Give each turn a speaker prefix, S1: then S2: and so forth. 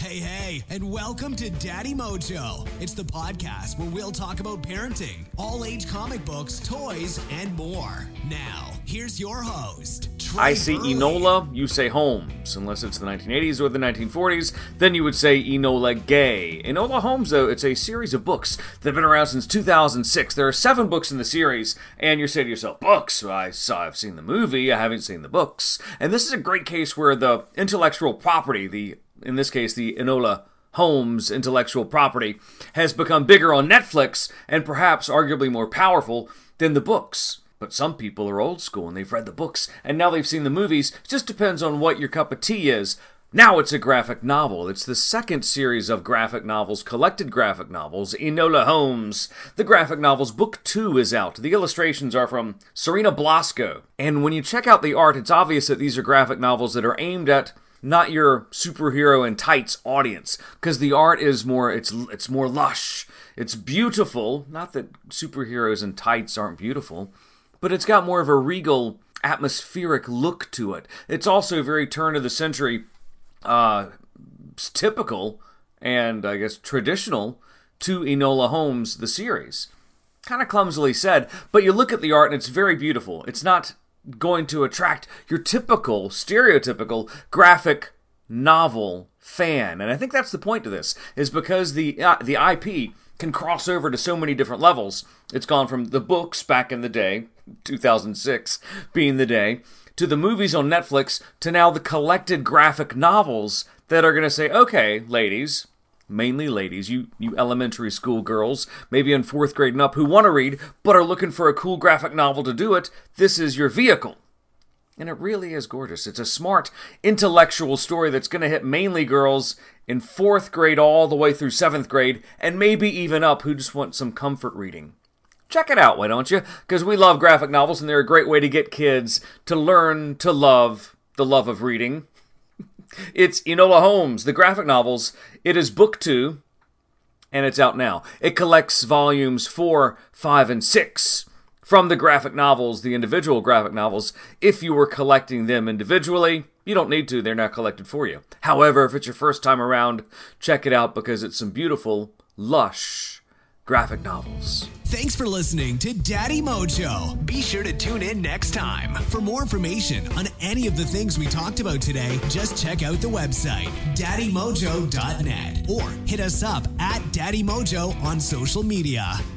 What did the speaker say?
S1: Hey, and welcome to Daddy Mojo. It's the podcast where we'll talk about parenting, all-age comic books, toys, and more. Now, here's your host, Trey
S2: I say
S1: Burley.
S2: Enola, you say Holmes. Unless it's the 1980s or the 1940s, then you would say Enola Gay. Enola Holmes, though, it's a series of books that have been around since 2006. There are 7 books in the series, and you say to yourself, books? Well, I've seen the movie, I haven't seen the books. And this is a great case where the intellectual property, in this case, the Enola Holmes intellectual property, has become bigger on Netflix and perhaps arguably more powerful than the books. But some people are old school and they've read the books and now they've seen the movies. It just depends on what your cup of tea is. Now it's a graphic novel. It's the second series of graphic novels, collected graphic novels, Enola Holmes. The graphic novels book 2 is out. The illustrations are from Serena Blasco. And when you check out the art, it's obvious that these are graphic novels that are aimed at not your superhero in tights audience, because the art is more, it's more lush. It's beautiful. Not that superheroes in tights aren't beautiful, but it's got more of a regal, atmospheric look to it. It's also very turn of the century, typical, and I guess traditional to Enola Holmes, the series. Kind of clumsily said, but you look at the art and it's very beautiful. It's not going to attract your typical, stereotypical graphic novel fan. And I think that's the point of this, is because the IP can cross over to so many different levels. It's gone from the books back in the day, 2006 being the day, to the movies on Netflix, to now the collected graphic novels that are going to say, okay, ladies, mainly ladies, you elementary school girls, maybe in 4th grade and up, who want to read, but are looking for a cool graphic novel to do it, this is your vehicle. And it really is gorgeous. It's a smart, intellectual story that's going to hit mainly girls in 4th grade all the way through 7th grade, and maybe even up, who just want some comfort reading. Check it out, why don't you? Because we love graphic novels, and they're a great way to get kids to learn to love the love of reading. It's Enola Holmes, the graphic novels. It is book 2, and it's out now. It collects volumes 4, 5, and 6 from the graphic novels, the individual graphic novels. If you were collecting them individually, you don't need to. They're not collected for you. However, if it's your first time around, check it out because it's some beautiful, lush graphic novels.
S1: Thanks for listening to Daddy Mojo. Be sure to tune in next time. For more information on any of the things we talked about today, just check out the website, daddymojo.net, or hit us up at Daddy Mojo on social media.